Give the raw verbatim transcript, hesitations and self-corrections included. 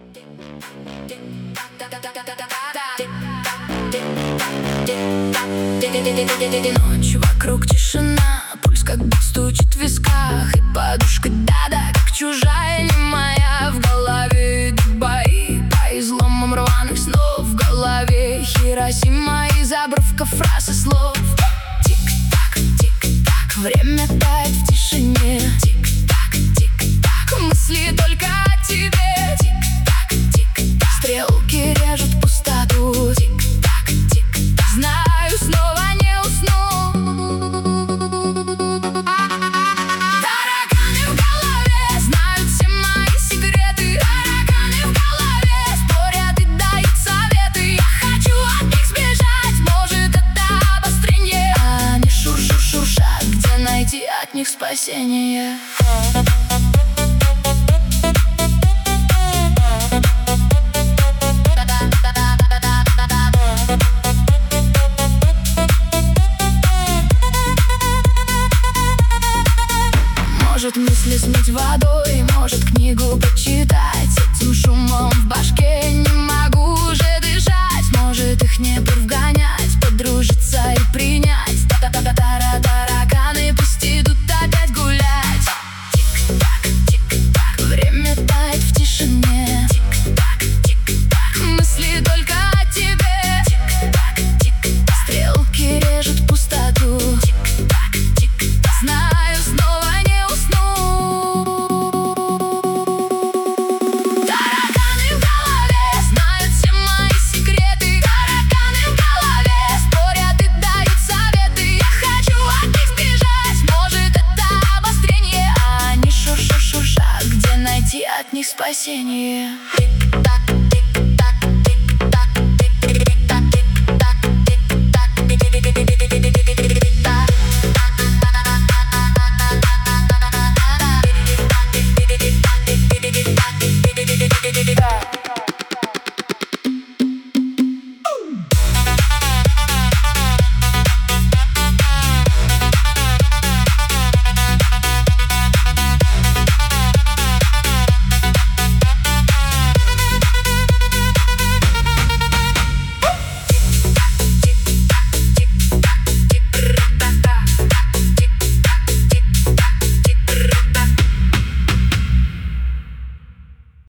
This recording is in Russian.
Ночь, вокруг тишина, пульс как бит стучит в висках, и подушка да-да, как чужая, не моя. В голове идут бои по изломам рваных снов. В голове Хиросима из обрывков фраз и слов. Тик-так, тик-так, время тает в тишине. Тик-так, тик-так, мысли только о тебе. Тик-так, тик-так, стрелки режут пустоту. Тик-так, тик-так, знаю, снова не усну. Тараканы в голове знают все мои секреты. Тараканы в голове спорят и дают советы. Я хочу от них сбежать, может это обострение. Они шур-шур-шуршат, где найти от них спасение? Может мысли смыть водой, может книгу почитать. С этим шумом в башке не могу уже дышать. Может их небо вгонять, подружиться и принять. Тара-тараканы пусть идут опять гулять. Тик-так, тик-так, время тает в тишине. Тик-так, тик-так, мысли только о тебе. Тик-так, тик-так, стрелки режут пустоту. Тик-так, тик-так, знаю, снова не усну. Тараканы в голове знают все мои секреты. Тараканы в голове спорят и дают советы. Я хочу от них сбежать, может это обострение. Они шур-шур-шуршат, где найти от них спасение? Тик-так.